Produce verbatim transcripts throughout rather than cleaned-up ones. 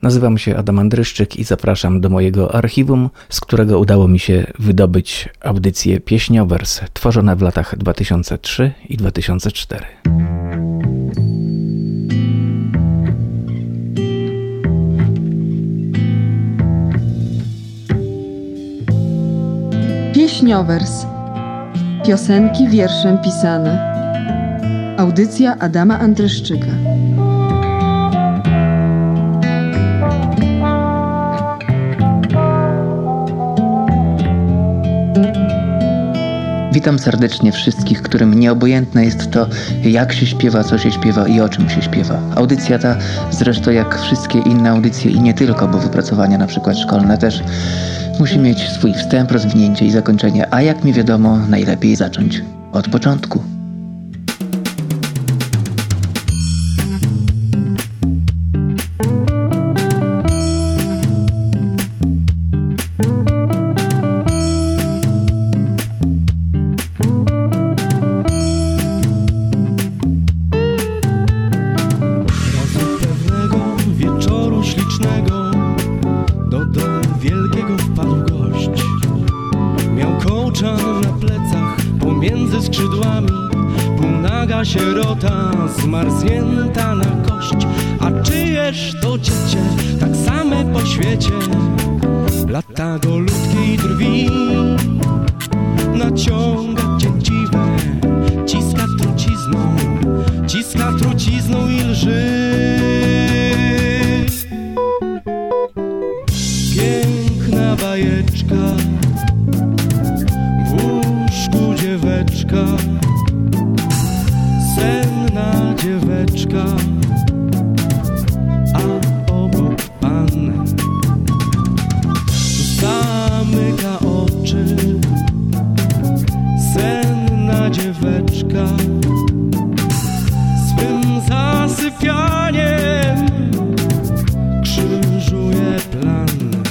Nazywam się Adam Andryszczyk i zapraszam do mojego archiwum, z którego udało mi się wydobyć audycje Pieśniowers, tworzone w latach dwa tysiące trzeci i dwa tysiące czwarty. Pieśniowers. Piosenki wierszem pisane. Audycja Adama Andryszczyka. Witam serdecznie wszystkich, którym nieobojętne jest to, jak się śpiewa, co się śpiewa i o czym się śpiewa. Audycja ta, zresztą jak wszystkie inne audycje i nie tylko, bo wypracowania na przykład szkolne też, musi mieć swój wstęp, rozwinięcie i zakończenie, a jak mi wiadomo, najlepiej zacząć od początku. Sierota zmarznięta na kość, a czyjeż to dziecię, tak same po świecie, lata golutkiej drwi, naciąga cięciwe, ciska trucizną, ciska trucizną i lży. Piękna bajeczka, w łóżku dzieweczka, senna dzieweczka, a obok pan zamyka oczy. Senna dzieweczka swym zasypianiem krzyżuje plan.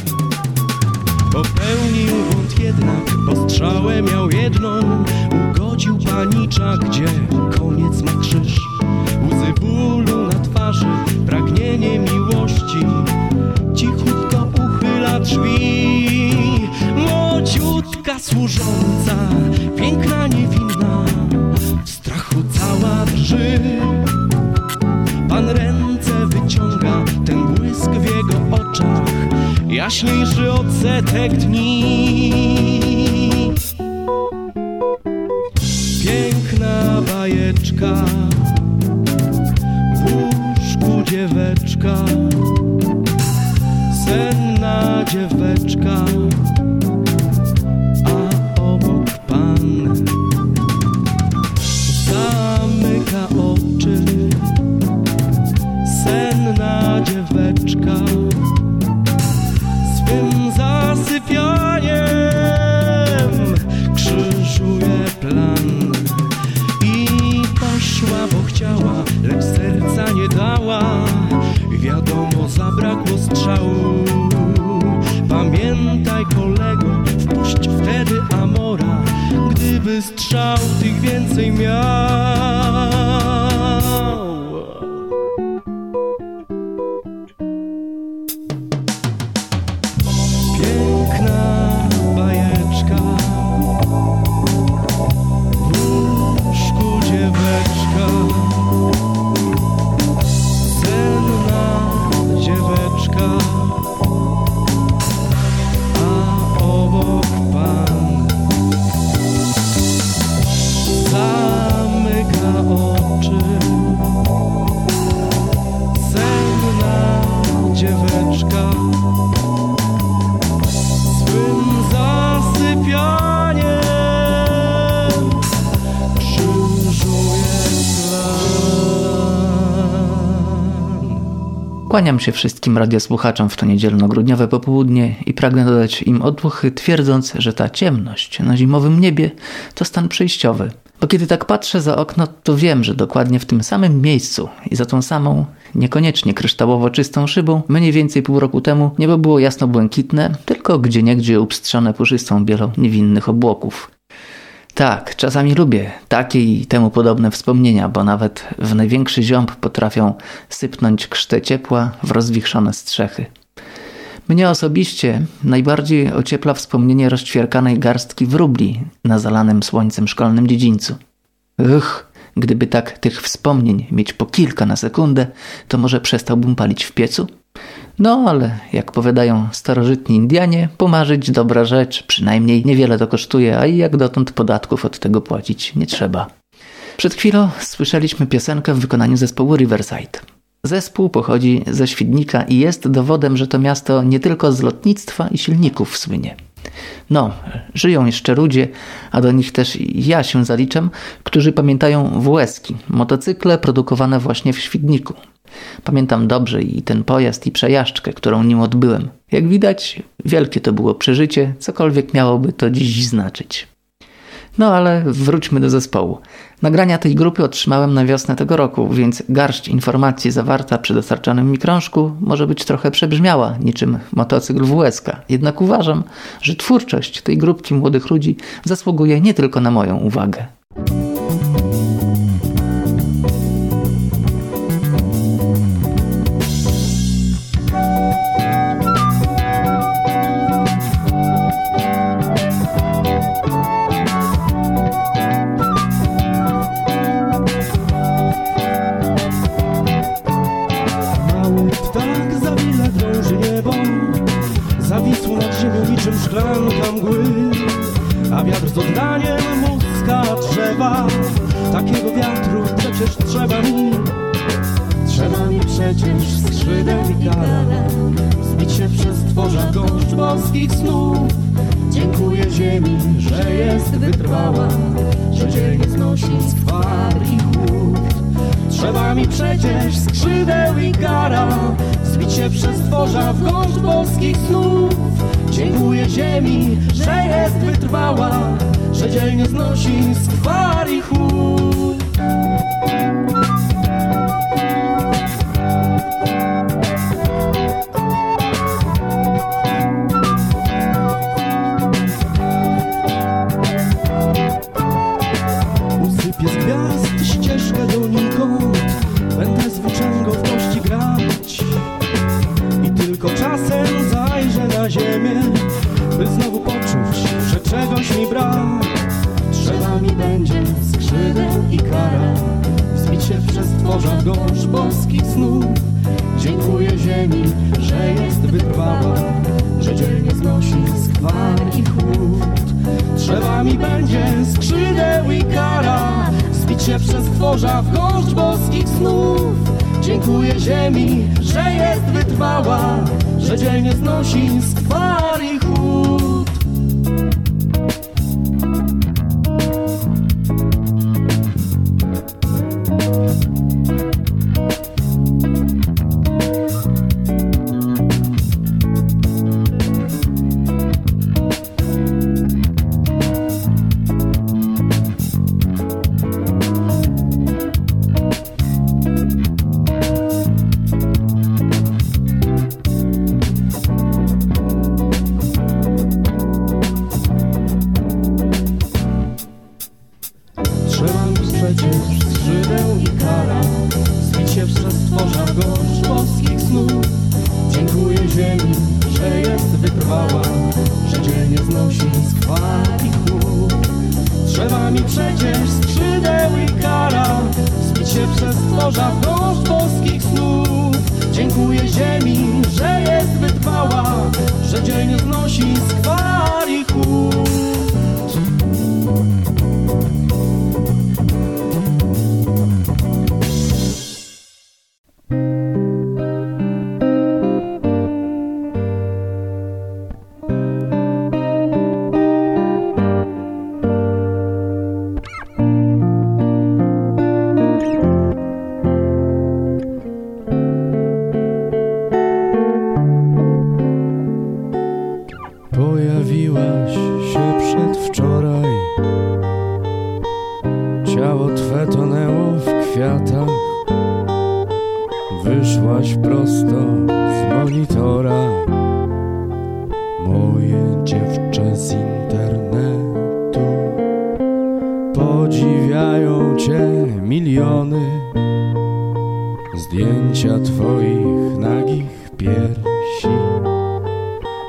Popełnił błąd jednak, bo strzałę miał jedną, ugodził panicza, gdzie koniec ma krzyż. Łzy bólu na twarzy, pragnienie miłości, cichutko uchyla drzwi. Młodziutka służąca, piękna, niewinna, w strachu cała drży. Pan ręce wyciąga, ten błysk w jego oczach jaśniejszy od setek dni. Piękna bajeczka, w łóżku dzieweczka, senna dzieweczka, a obok pan zamyka oczy. Senna dzieweczka swym zasypianiem krzyżuje plan. I poszła, bo chciała, lecz serca nie dała. Wiadomo, zabrakło strzału. Pamiętaj, kolego, wpuść wtedy amora, gdyby strzał tych więcej miał. Kłaniam się wszystkim radiosłuchaczom w to niedzielno-grudniowe popołudnie i pragnę dodać im odruchy, twierdząc, że ta ciemność na zimowym niebie to stan przejściowy. Bo kiedy tak patrzę za okno, to wiem, że dokładnie w tym samym miejscu i za tą samą, niekoniecznie kryształowo czystą szybą, mniej więcej pół roku temu niebo było jasno-błękitne, tylko gdzieniegdzie upstrzone puszystą bielą niewinnych obłoków. Tak, czasami lubię takie i temu podobne wspomnienia, bo nawet w największy ziąb potrafią sypnąć krztę ciepła w rozwichrzone strzechy. Mnie osobiście najbardziej ociepla wspomnienie rozćwierkanej garstki wróbli na zalanym słońcem szkolnym dziedzińcu. Uch, gdyby tak tych wspomnień mieć po kilka na sekundę, to może przestałbym palić w piecu? No, ale jak powiadają starożytni Indianie, pomarzyć dobra rzecz, przynajmniej niewiele to kosztuje, a i jak dotąd podatków od tego płacić nie trzeba. Przed chwilą słyszeliśmy piosenkę w wykonaniu zespołu Riverside. Zespół pochodzi ze Świdnika i jest dowodem, że to miasto nie tylko z lotnictwa i silników słynie. No, żyją jeszcze ludzie, a do nich też ja się zaliczam, którzy pamiętają W S-ki, motocykle produkowane właśnie w Świdniku. Pamiętam dobrze i ten pojazd i przejażdżkę, którą nim odbyłem. Jak widać, wielkie to było przeżycie, cokolwiek miałoby to dziś znaczyć. No ale wróćmy do zespołu. Nagrania tej grupy otrzymałem na wiosnę tego roku, więc garść informacji zawarta przy dostarczanym mi krążku może być trochę przebrzmiała, niczym motocykl W S-ka. Jednak uważam, że twórczość tej grupki młodych ludzi zasługuje nie tylko na moją uwagę. Szklanka mgły, a wiatr z oddaniem muska drzewa. Takiego wiatru przecież trzeba mi, trzeba mi przecież skrzydeł i kara, zbić się przez tworza gąszcz boskich snów. Dziękuję ziemi, że jest wytrwała, że dzielnie znosi skwar i chłód. Trzeba mi przecież skrzydeł i kara, zbić się przez tworza w gąszcz boskich snów. Dziękuję ziemi, że jest wytrwała, że dzielnie znosi skwar i chłód. Usypię z gwiazd ścieżkę donikąd, będę z włóczęgą w kości grać i tylko czasem zajrzę na ziemię, by znowu poczuć, że czegoś mi brak. Trzeba mi będzie skrzydeł i kara, zbić się przez tworza w gąszcz boskich snów. Dziękuję ziemi, że jest wytrwała, że dzielnie znosi skwar i chłód. Trzeba mi będzie skrzydeł i kara, zbić się przez tworza w gąszcz boskich snów. Dziękuję ziemi, że jest wytrwała, że dzielnie znosi skwar i chłód.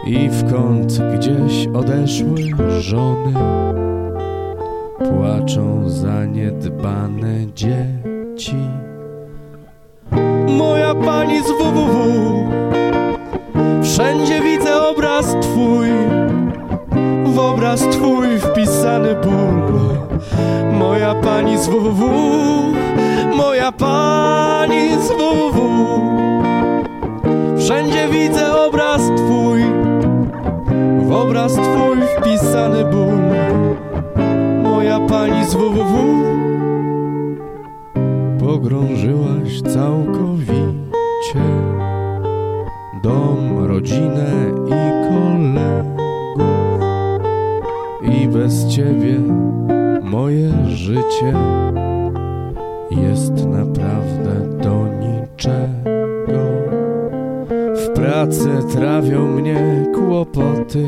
i w kąt gdzieś odeszły żony. Płaczą zaniedbane dzieci. Moja pani z www, wszędzie widzę obraz twój, w obraz twój wpisany ból. Moja pani z www, moja pani z www, wszędzie widzę obraz twój, w obraz twój wpisany ból. Moja pani z www, pogrążyłaś całkowicie dom, rodzinę i kolegów, i bez ciebie moje życie jest naprawdę do niczego. W pracy trawią mnie kłopoty,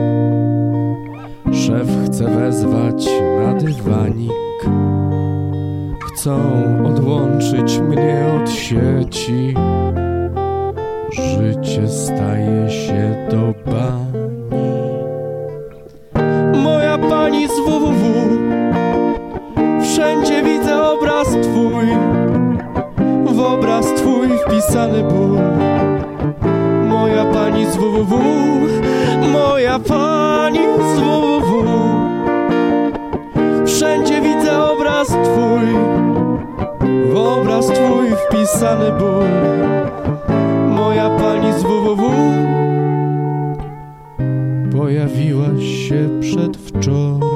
szef chce wezwać na dywanik, chcą odłączyć mnie od sieci. Życie staje się do bani. Moja pani z www, wszędzie widzę obraz twój, w obraz twój wpisany ból. Moja pani z www, moja pani z www, wszędzie widzę obraz twój, w obraz twój wpisany ból. Moja pani z www, pojawiłaś się przedwczoraj,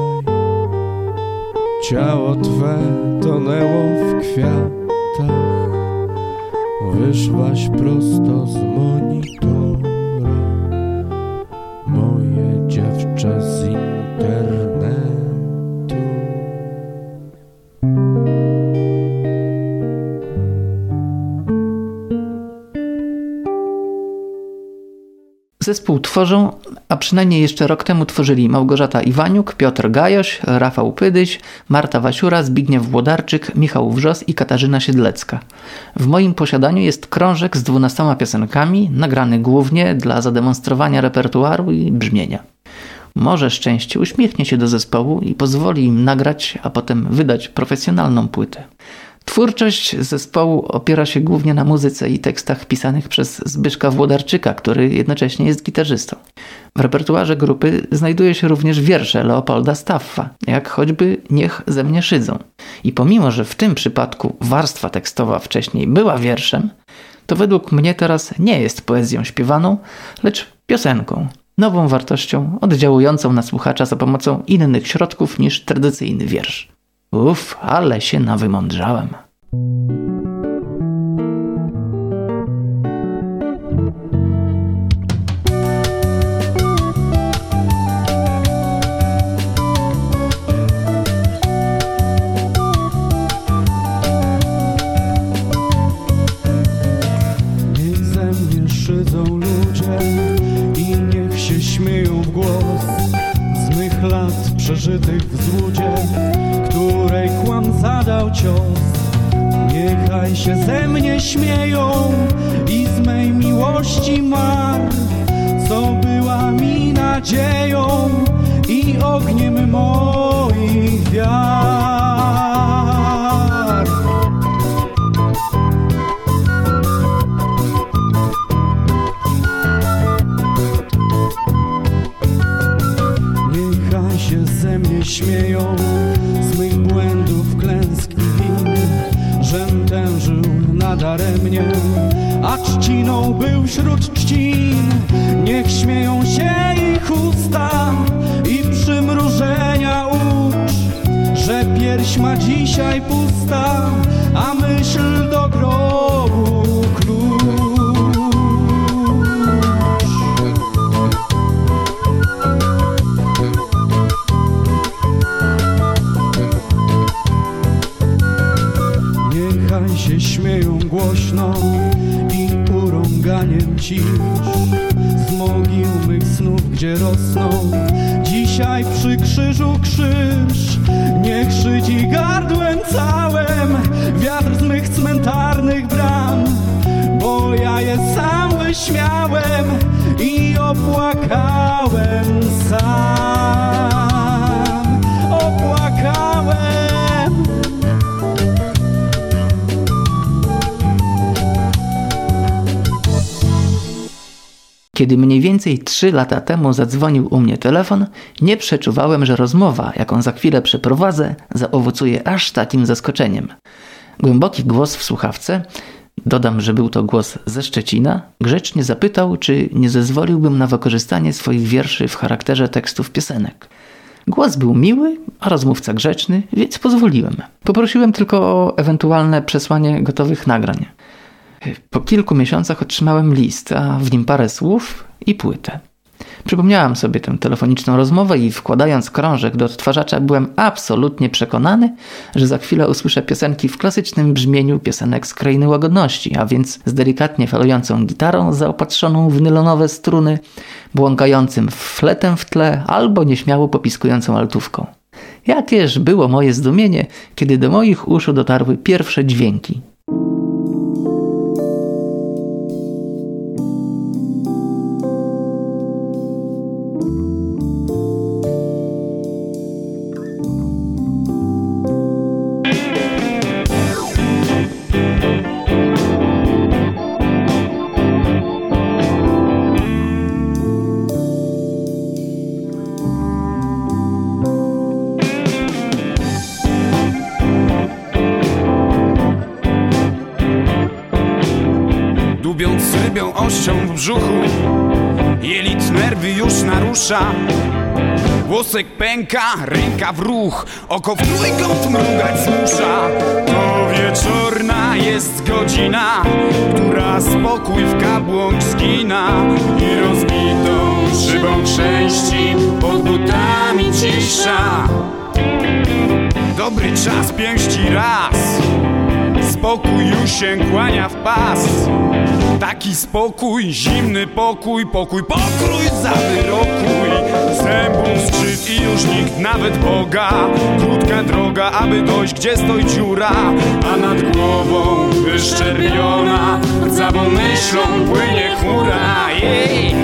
ciało twe tonęło w kwiatach, wyszłaś prosto z monitora, moje dziewczę z internetu. Zespół tworzą, a przynajmniej jeszcze rok temu tworzyli Małgorzata Iwaniuk, Piotr Gajoś, Rafał Pydyś, Marta Wasiura, Zbigniew Włodarczyk, Michał Wrzos i Katarzyna Siedlecka. W moim posiadaniu jest krążek z dwunastoma piosenkami, nagrany głównie dla zademonstrowania repertuaru i brzmienia. Może szczęście uśmiechnie się do zespołu i pozwoli im nagrać, a potem wydać profesjonalną płytę. Twórczość zespołu opiera się głównie na muzyce i tekstach pisanych przez Zbyszka Włodarczyka, który jednocześnie jest gitarzystą. W repertuarze grupy znajduje się również wiersze Leopolda Staffa, jak choćby Niech ze mnie szydzą. I pomimo, że w tym przypadku warstwa tekstowa wcześniej była wierszem, to według mnie teraz nie jest poezją śpiewaną, lecz piosenką, nową wartością oddziałującą na słuchacza za pomocą innych środków niż tradycyjny wiersz. Uff, ale się nawymądrzałem. Niech ze mnie szydzą ludzie i niech się śmieją w głos z mych lat przeżytych w złudzie, której kłam zadał cios. Niechaj się ze mnie śmieją i z mej miłości mar, co była mi nadzieją i ogniem moich wiar. Niechaj się ze mnie śmieją z mych błędów, klęsk i win, żem tężył nadaremnie, a trzciną był wśród trzcin. Niech śmieją się ich usta i przymrużenia ucz, że pierś ma dzisiaj pusta, a myśl do grobu klucz. Niechaj się śmieją głośno i urąganiem cisz z mogił mych snów, gdzie rosną dzisiaj przy krzyżu krzyż. Niech szydzi gardłem całym wiatr z mych cmentarnych bram, bo ja je sam wyjdę. wyśmiałem i opłakałem sam. Opłakałem. Kiedy mniej więcej trzy lata temu zadzwonił u mnie telefon, nie przeczuwałem, że rozmowa, jaką za chwilę przeprowadzę, zaowocuje aż takim zaskoczeniem. Głęboki głos w słuchawce, dodam, że był to głos ze Szczecina, grzecznie zapytał, czy nie zezwoliłbym na wykorzystanie swoich wierszy w charakterze tekstów piosenek. Głos był miły, a rozmówca grzeczny, więc pozwoliłem. Poprosiłem tylko o ewentualne przesłanie gotowych nagrań. Po kilku miesiącach otrzymałem list, a w nim parę słów i płytę. Przypomniałam sobie tę telefoniczną rozmowę i wkładając krążek do odtwarzacza byłem absolutnie przekonany, że za chwilę usłyszę piosenki w klasycznym brzmieniu piosenek z Krainy Łagodności, a więc z delikatnie falującą gitarą zaopatrzoną w nylonowe struny, błąkającym fletem w tle albo nieśmiało popiskującą altówką. Jakież było moje zdumienie, kiedy do moich uszu dotarły pierwsze dźwięki. Dubiąc rybią ością w brzuchu, jelit nerwy już narusza. Włosek pęka, ręka w ruch, oko w trójkąt mrugać zmusza. To wieczorna jest godzina, która spokój w kabłąk zgina i rozbitą szybą części pod butami cisza. Dobry czas pięści raz, spokój już się kłania w pas. Taki spokój, zimny pokój, pokój, pokrój za wyrokuj. Zębów skrzyt i już nikt, nawet Boga. Krótka droga, aby dojść, gdzie stoi dziura, a nad głową wyszczerbiona rdzawą myślą płynie chmura. Jej!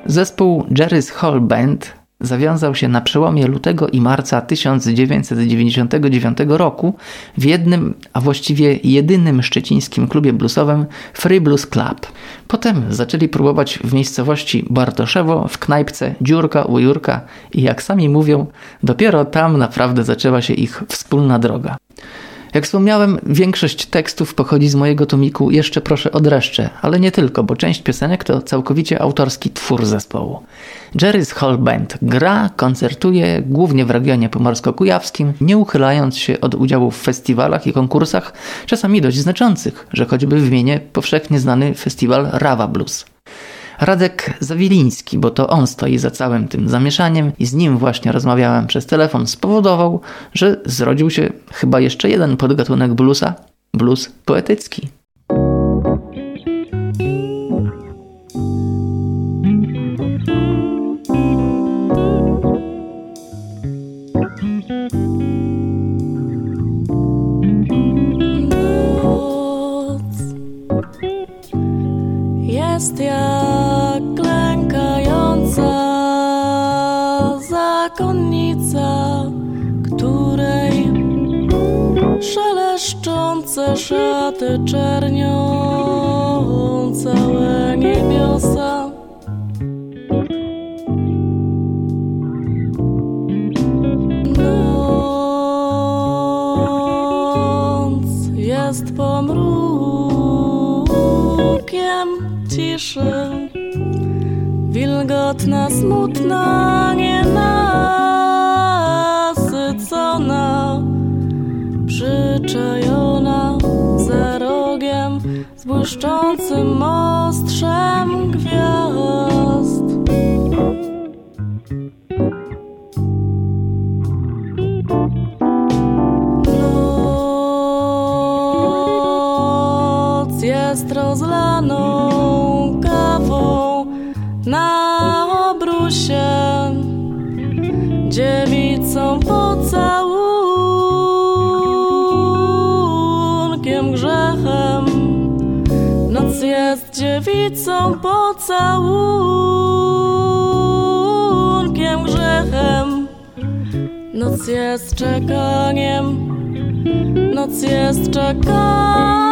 Zespół Jerry's Hall Band zawiązał się na przełomie lutego i marca tysiąc dziewięćset dziewięćdziesiątego dziewiątego roku w jednym, a właściwie jedynym szczecińskim klubie bluesowym Free Blues Club. Potem zaczęli próbować w miejscowości Bartoszewo w knajpce Dziurka u Jurka i jak sami mówią, dopiero tam naprawdę zaczęła się ich wspólna droga. Jak wspomniałem, większość tekstów pochodzi z mojego tomiku Jeszcze proszę o dreszcze, ale nie tylko, bo część piosenek to całkowicie autorski twór zespołu. Jerry's Hall Band gra, koncertuje głównie w regionie pomorsko-kujawskim, nie uchylając się od udziału w festiwalach i konkursach, czasami dość znaczących, że choćby wymienię powszechnie znany festiwal Rawa Blues. Radek Zawiliński, bo to on stoi za całym tym zamieszaniem i z nim właśnie rozmawiałem przez telefon, spowodował, że zrodził się chyba jeszcze jeden podgatunek bluesa, blues poetycki. Noc jest jak klękająca zakonnica, której szeleszczące szaty czernią całe niebiosa. Noc jest pomrukiem ciszy, wilgotna, smutna, nienasycona, przyczajona za rogiem z błyszczącym ostrzem gwiazd. Noc jest rozlaną kawą na obrusie, dziewicą pocałunkiem grzechem. Noc jest dziewicą pocałunkiem grzechem. Noc jest czekaniem, noc jest czekaniem.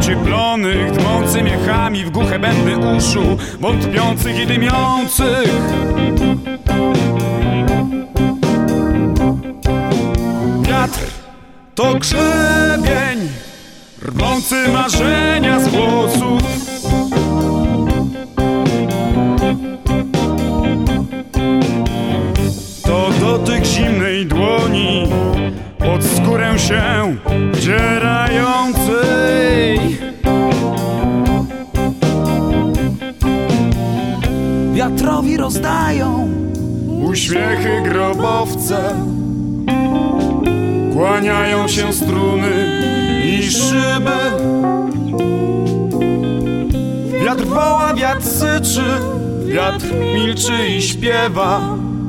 ocieplonych, dmący miechami w głuche bęby uszu, wątpiących i dymiących. Wiatr to grzebień rwący marzenia z włosów. To dotyk zimnej dłoni pod skórę się wdzierającej. Wiatrowi rozdają uśmiechy grobowce, kłaniają się struny i szyby. Wiatr woła, wiatr syczy, wiatr milczy i śpiewa.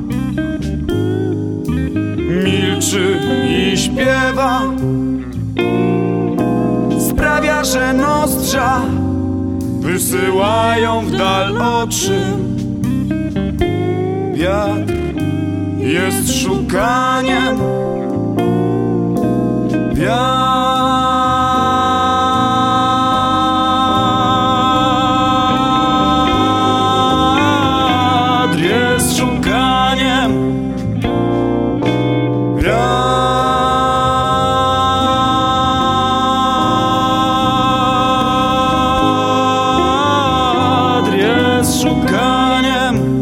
Milczy i śpiewa. Sprawia, że nozdrza wysyłają w dal oczy. Wiatr jest szukaniem. Wiatr jest szukaniem. Wiatr jest szukaniem.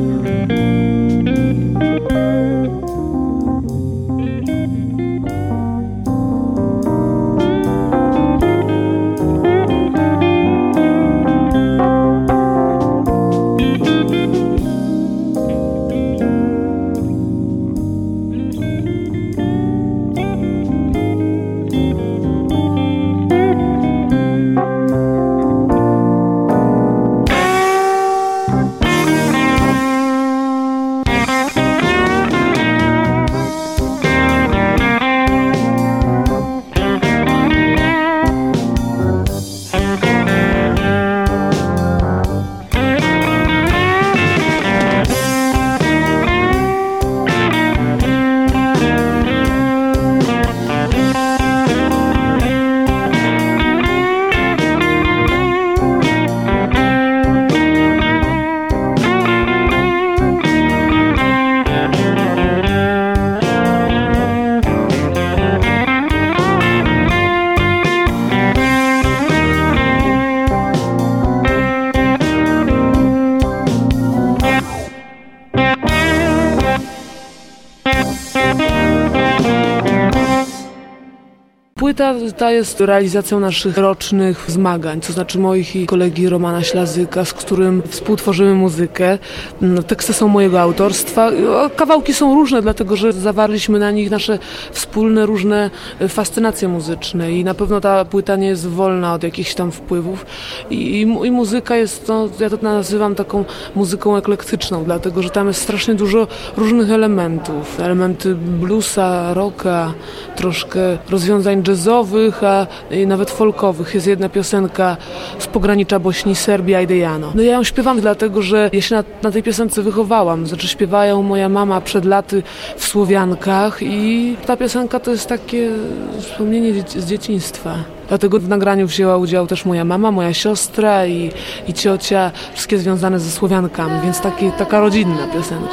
Płyta ta jest realizacją naszych rocznych zmagań, to znaczy moich i kolegi Romana Ślazyka, z którym współtworzymy muzykę. Teksty są mojego autorstwa. Kawałki są różne, dlatego że zawarliśmy na nich nasze wspólne, różne fascynacje muzyczne i na pewno ta płyta nie jest wolna od jakichś tam wpływów. I, i, i muzyka jest, no, ja to nazywam taką muzyką eklektyczną, dlatego że tam jest strasznie dużo różnych elementów. Elementy bluesa, rocka, troszkę rozwiązań jazzowych, a nawet folkowych. Jest jedna piosenka z pogranicza Bośni, Serbii, Ajdejano. No ja ją śpiewam dlatego, że ja się na, na tej piosence wychowałam. Znaczy śpiewała ją moja mama przed laty w Słowiankach i ta piosenka to jest takie wspomnienie z dzieciństwa. Dlatego w nagraniu wzięła udział też moja mama, moja siostra i, i ciocia, wszystkie związane ze Słowiankami, więc taki, taka rodzinna piosenka.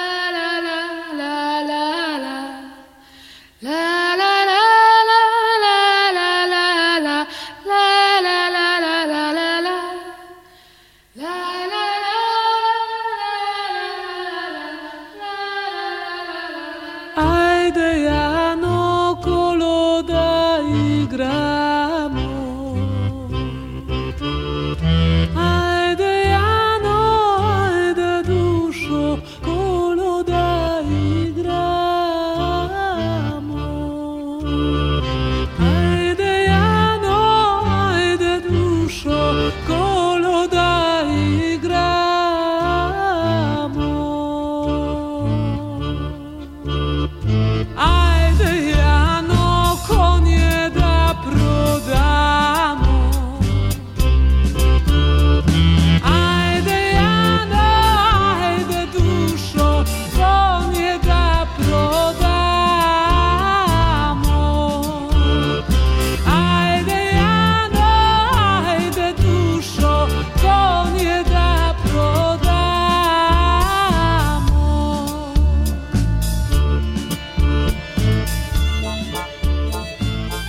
Ajdejano, koloda i gramo. Ajdejano, ajde duszo, koloda.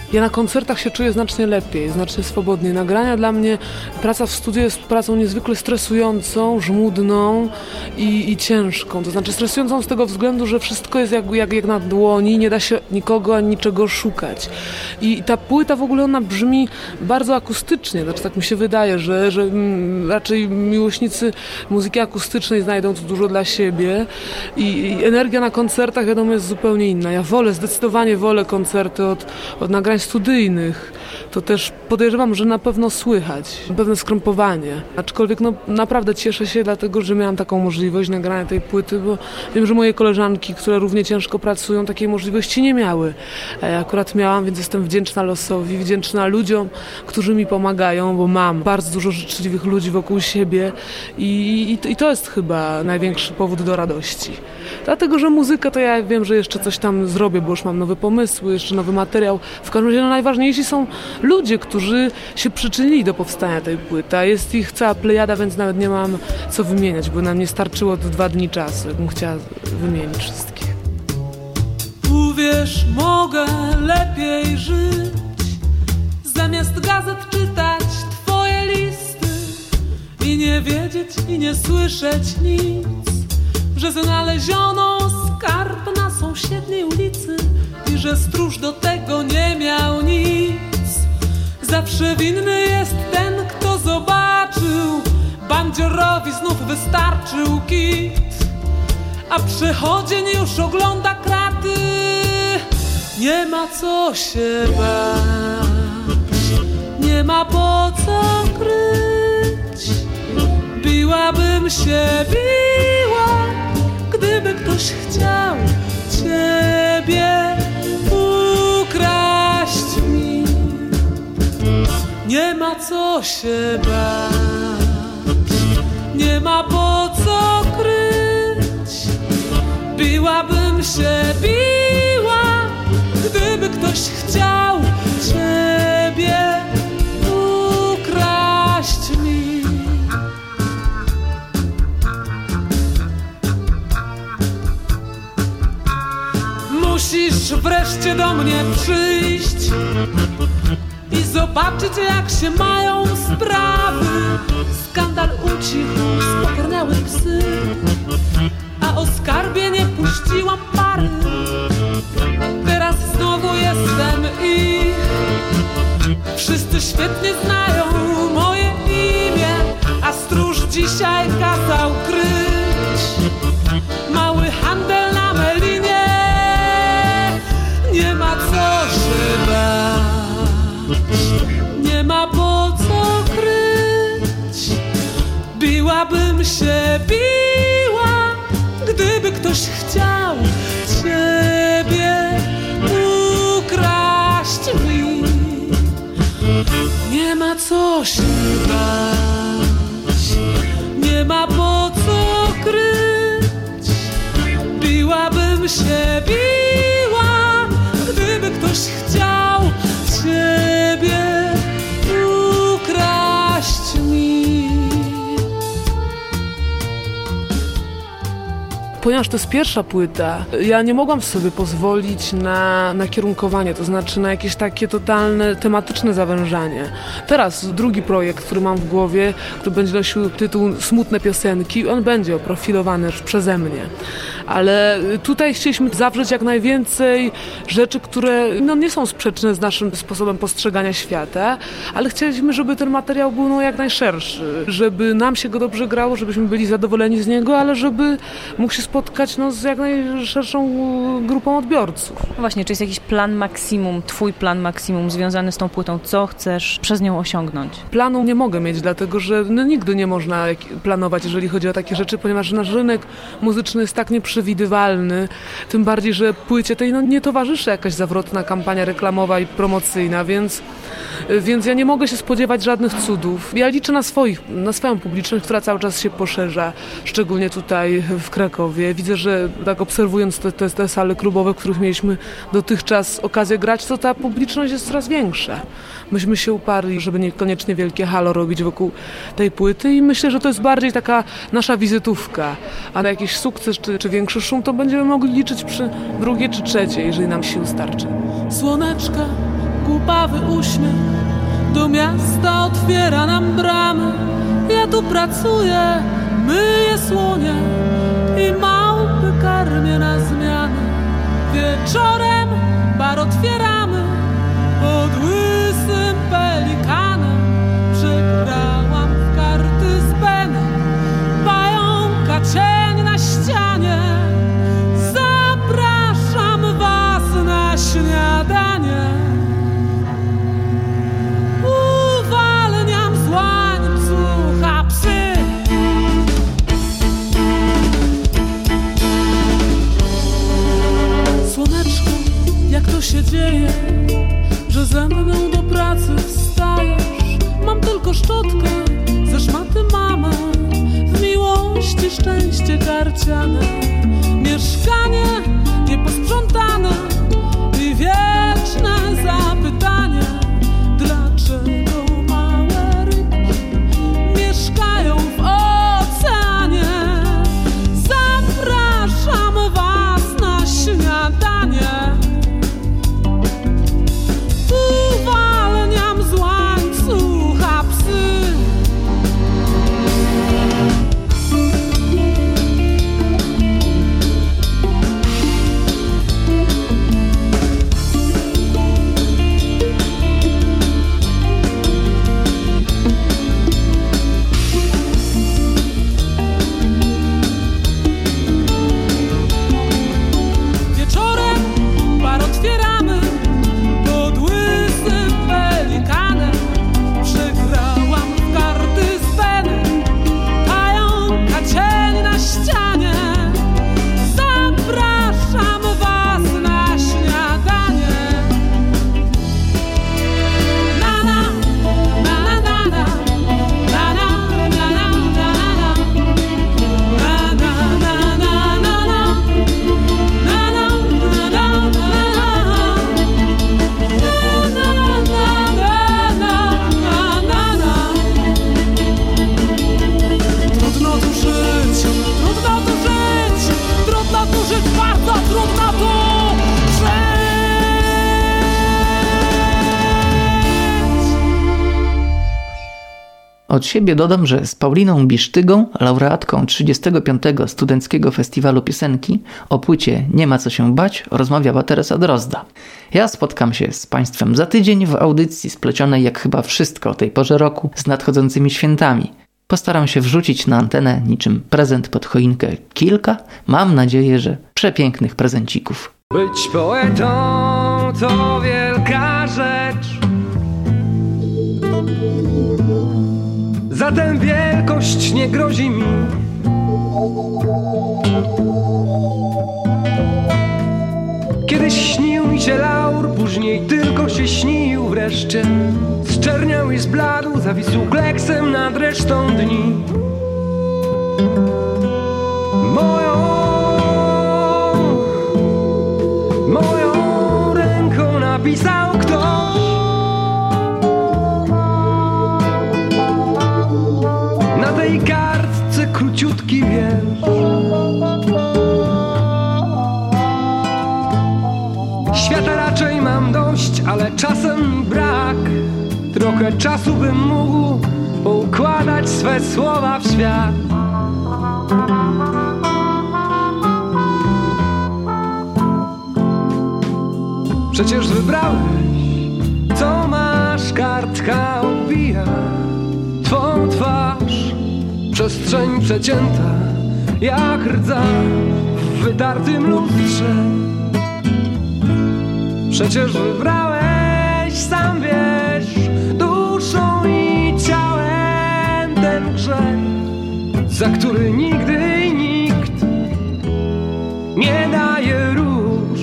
Ja na koncertach się czuję znacznie lepiej, znacznie swobodniej. Nagrania dla mnie, praca w studiu jest pracą niezwykle stresującą, żmudną i, i ciężką. To znaczy stresującą z tego względu, że wszystko jest jak, jak, jak na dłoni, nie da się nikogo ani niczego szukać. I ta płyta w ogóle ona brzmi bardzo akustycznie, znaczy tak mi się wydaje, że, że raczej miłośnicy muzyki akustycznej znajdą tu dużo dla siebie i, i energia na koncertach wiadomo jest zupełnie inna. Ja wolę, zdecydowanie wolę koncerty od, od nagrań studyjnych. To też podejrzewam, że na pewno słychać pewne skrępowanie. Aczkolwiek no, naprawdę cieszę się dlatego, że miałam taką możliwość nagrania tej płyty, bo wiem, że moje koleżanki, które równie ciężko pracują, takiej możliwości nie miały. A ja akurat miałam, więc jestem wdzięczna losowi, wdzięczna ludziom, którzy mi pomagają, bo mam bardzo dużo życzliwych ludzi wokół siebie i, i, i to jest chyba największy powód do radości. Dlatego, że muzyka to ja wiem, że jeszcze coś tam zrobię, bo już mam nowe pomysły, jeszcze nowy materiał. W każdym razie no, najważniejsi są ludzie, którzy się przyczynili do powstania tej płyty. A jest ich cała plejada, więc nawet nie mam co wymieniać, bo nam nie starczyło to dwa dni czasu, jakbym chciała wymienić wszystkich. Uwierz, mogę lepiej żyć, zamiast gazet czytać twoje listy i nie wiedzieć i nie słyszeć nic, że znaleziono skarb na sąsiedniej ulicy i że stróż do tego nie miał nic. Zawsze winny jest ten, kto zobaczył, bandziorowi znów wystarczył kit, a przechodzień już ogląda kraty. Nie ma co się bać, nie ma po co kryć. Biłabym się, biła, gdyby ktoś chciał ciebie ukraść mi. Nie ma co się bać, nie ma po co kryć. Biłabym się, biła, gdyby ktoś chciał ciebie ukraść mi. Musisz wreszcie do mnie przyjść i zobaczyć, jak się mają sprawy. Skandal ucichł, spokorniały psy, a o skarbie nie puściłam pary. Teraz znowu jestem ich, wszyscy świetnie znają moje imię, a stróż dzisiaj kazał kryć mały handel na Melinie. Nie ma co się bać, nie ma po co kryć. Biłabym się, biła, gdyby ktoś chciał ciebie ukraść mi. Nie ma co się bać, nie ma po co kryć. Biłabym się, biła, gdyby ktoś chciał ciebie ukraść mi. Ponieważ to jest pierwsza płyta, ja nie mogłam sobie pozwolić na, na kierunkowanie, to znaczy na jakieś takie totalne, tematyczne zawężanie. Teraz drugi projekt, który mam w głowie, który będzie nosił tytuł Smutne piosenki, on będzie oprofilowany przeze mnie. Ale tutaj chcieliśmy zawrzeć jak najwięcej rzeczy, które no, nie są sprzeczne z naszym sposobem postrzegania świata, ale chcieliśmy, żeby ten materiał był no, jak najszerszy, żeby nam się go dobrze grało, żebyśmy byli zadowoleni z niego, ale żeby mógł się spotkać no, z jak najszerszą grupą odbiorców. No właśnie, czy jest jakiś plan maksimum, twój plan maksimum związany z tą płytą? Co chcesz przez nią osiągnąć? Planu nie mogę mieć, dlatego że no, nigdy nie można planować, jeżeli chodzi o takie rzeczy, ponieważ nasz rynek muzyczny jest tak nieprzewidywalny, tym bardziej, że płycie tej no, nie towarzyszy jakaś zawrotna kampania reklamowa i promocyjna, więc, więc ja nie mogę się spodziewać żadnych cudów. Ja liczę na swoich, na swoją publiczność, która cały czas się poszerza, szczególnie tutaj w Krakowie. Widzę, że tak obserwując te, te, te sale klubowe, w których mieliśmy dotychczas okazję grać, to ta publiczność jest coraz większa. Myśmy się uparli, żeby niekoniecznie wielkie halo robić wokół tej płyty i myślę, że to jest bardziej taka nasza wizytówka, a na jakiś sukces czy, czy większy szum to będziemy mogli liczyć przy drugiej czy trzeciej, jeżeli nam sił starczy. Słoneczka głupawy uśmiech do miasta otwiera nam bramy. Ja tu pracuję, myję słonie i małpy karmię na zmianę. Wieczorem bar otwieramy pod łysym pelikanem. Przegrałam w karty z Benem, pająka cień na ścianie. Zapraszam was na śniadanie. Uwalniam z łańcucha psy. Słoneczko, jak to się dzieje, że ze mną do pracy wstajesz? Mam tylko szczotkę ze szmaty mamy, w miłości szczęście karciane. Mieszkanie nieposprzątane i wieczne zapytanie, dlaczego małe rybki mieszkają w oceanie. Zapraszam was na śniadanie. Uwalniam z łańcucha psy. Wieczorem bar otwieramy pod łysym pelikanem. Przegrałam w karty z Benem, pająka cień na ścianie. Zapraszam was na śniadanie. Na na, na na na na, na na na na na, na na na na na na. Trudno tu żyć, trudno tu żyć, trudno tu żyć, bardzo trudno tu żyć. Od siebie dodam, że z Pauliną Bisztygą, laureatką trzydziestego piątego Studenckiego Festiwalu Piosenki, o płycie Nie ma co się bać rozmawiała Teresa Drozda. Ja spotkam się z Państwem za tydzień w audycji splecionej jak chyba wszystko o tej porze roku z nadchodzącymi świętami. Postaram się wrzucić na antenę niczym prezent pod choinkę kilka, mam nadzieję, że przepięknych prezencików. Być poetą to wielka rzecz. Zatem wielkość nie grozi mi. Kiedyś śnił mi się laur, później tylko się śnił wreszcie. Zczerniał i zbladł, zawisł kleksem nad resztą dni. Moją, moją ręką napisał ktoś. Na tej kartce króciutki wiersz. Świata raczej mam dość, ale czasem mi brak. Trochę czasu bym mógł poukładać swe słowa w świat. Przecież wybrałeś, co masz, kartka odbija twą twarz. Przestrzeń przecięta jak rdza w wydartym lustrze. Przecież wybrałeś, sam wiesz, duszą i ciałem ten grzech, za który nigdy i nikt nie daje róż.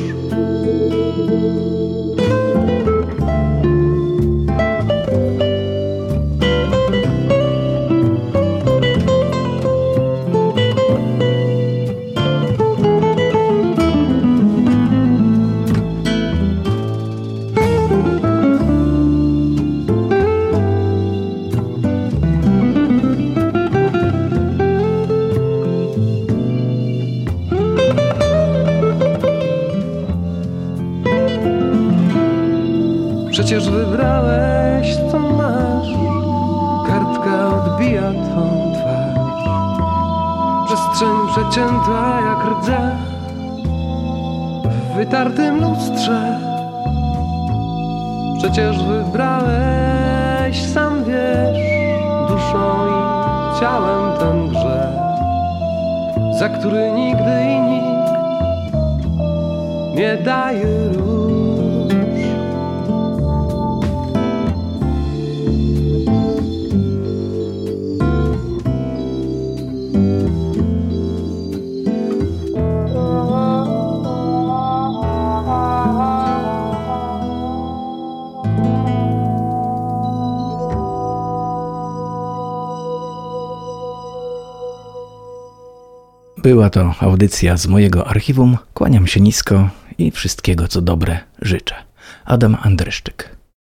Przecież wybrałeś, co masz. Kartka odbija twą twarz. Przestrzeń przecięta jak rdza w wytartym lustrze. Przecież wybrałeś, sam wiesz, duszą i ciałem ten grzech, za który nigdy i nikt nie daje róż. Była to audycja z mojego archiwum. Kłaniam się nisko i wszystkiego co dobre życzę. Adam Andryszczyk.